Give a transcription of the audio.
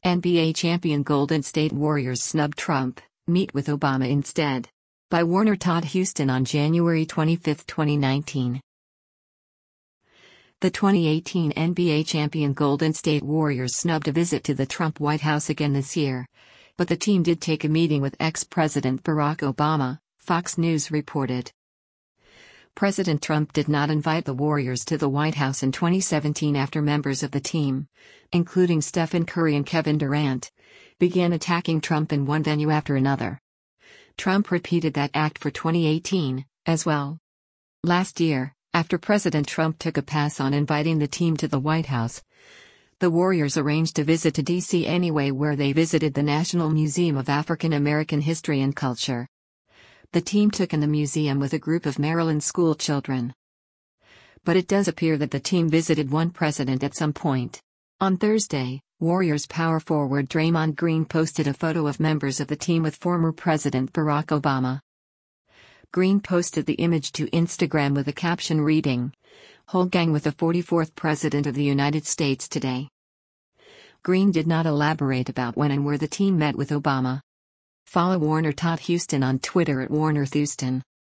NBA champion Golden State Warriors snub Trump, meet with Obama instead. By Warner Todd Huston on January 25, 2019. The 2018 NBA champion Golden State Warriors snubbed a visit to the Trump White House again this year. But the team did take a meeting with ex-President Barack Obama, Fox News reported. President Trump did not invite the Warriors to the White House in 2017 after members of the team, including Stephen Curry and Kevin Durant, began attacking Trump in one venue after another. Trump repeated that act for 2018, as well. Last year, after President Trump took a pass on inviting the team to the White House, the Warriors arranged a visit to D.C. anyway, where they visited the National Museum of African American History and Culture. The team took in the museum with a group of Maryland school children. But it does appear that the team visited one president at some point. On Thursday, Warriors power forward Draymond Green posted a photo of members of the team with former President Barack Obama. Green posted the image to Instagram with a caption reading, "Whole gang with the 44th President of the United States today." Green did not elaborate about when and where the team met with Obama. Follow Warner Todd Huston on Twitter at WarnerThouston.